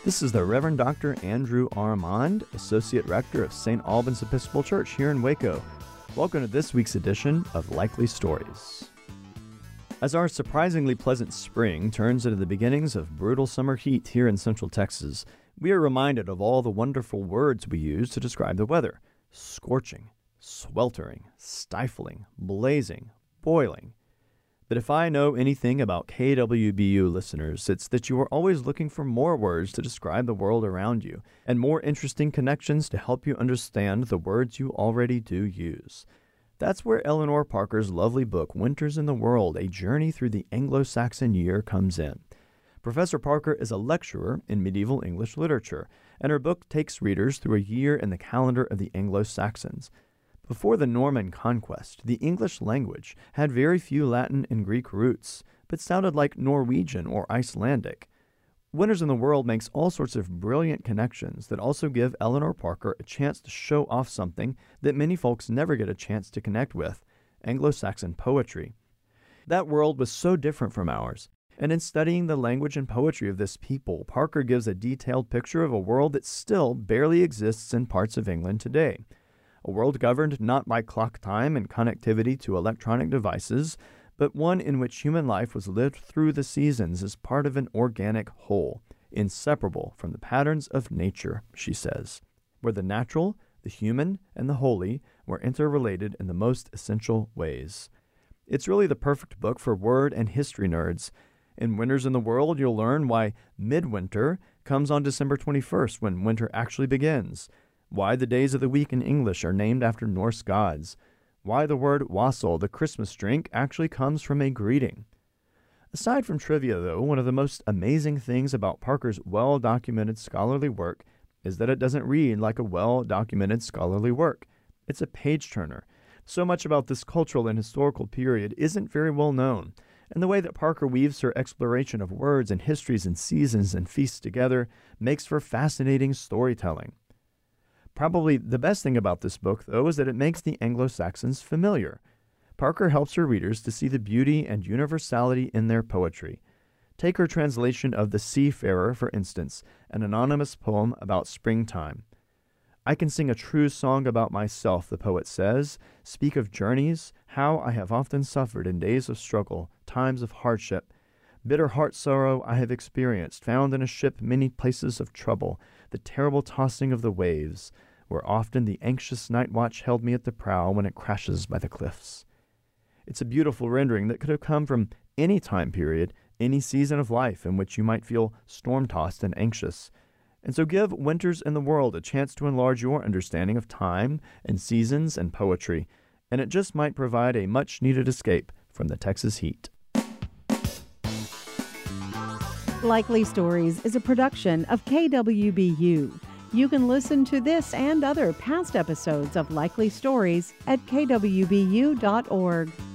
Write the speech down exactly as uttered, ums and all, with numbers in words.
This is the Reverend Doctor Andrew Armand, Associate Rector of Saint Albans Episcopal Church here in Waco. Welcome to this week's edition of Likely Stories. As our surprisingly pleasant spring turns into the beginnings of brutal summer heat here in Central Texas, we are reminded of all the wonderful words we use to describe the weather. Scorching, sweltering, stifling, blazing, boiling. But if I know anything about K W B U listeners, it's that you are always looking for more words to describe the world around you, and more interesting connections to help you understand the words you already do use. That's where Eleanor Parker's lovely book, Winters in the World, A Journey Through the Anglo-Saxon Year, comes in. Professor Parker is a lecturer in medieval English literature, and her book takes readers through a year in the calendar of the Anglo-Saxons. Before the Norman conquest, the English language had very few Latin and Greek roots, but sounded like Norwegian or Icelandic. Winters in the World makes all sorts of brilliant connections that also give Eleanor Parker a chance to show off something that many folks never get a chance to connect with: Anglo-Saxon poetry. That world was so different from ours, and in studying the language and poetry of this people, Parker gives a detailed picture of a world that still barely exists in parts of England today. A world governed not by clock time and connectivity to electronic devices, but one in which human life was lived through the seasons as part of an organic whole, inseparable from the patterns of nature, she says, where the natural, the human, and the holy were interrelated in the most essential ways. It's really the perfect book for word and history nerds. In Winters in the World, you'll learn why midwinter comes on December twenty-first, when winter actually begins, why the days of the week in English are named after Norse gods, why the word wassail, the Christmas drink, actually comes from a greeting. Aside from trivia, though, one of the most amazing things about Parker's well-documented scholarly work is that it doesn't read like a well-documented scholarly work. It's a page-turner. So much about this cultural and historical period isn't very well known, and the way that Parker weaves her exploration of words and histories and seasons and feasts together makes for fascinating storytelling. Probably the best thing about this book, though, is that it makes the Anglo-Saxons familiar. Parker helps her readers to see the beauty and universality in their poetry. Take her translation of The Seafarer, for instance, an anonymous poem about springtime. I can sing a true song about myself, the poet says, speak of journeys, how I have often suffered in days of struggle, times of hardship. Bitter heart sorrow I have experienced, found in a ship many places of trouble, the terrible tossing of the waves, where often the anxious night watch held me at the prow when it crashes by the cliffs. It's a beautiful rendering that could have come from any time period, any season of life in which you might feel storm-tossed and anxious. And so give Winters in the World a chance to enlarge your understanding of time and seasons and poetry, and it just might provide a much-needed escape from the Texas heat. Likely Stories is a production of K W B U. You can listen to this and other past episodes of Likely Stories at k w b u dot org.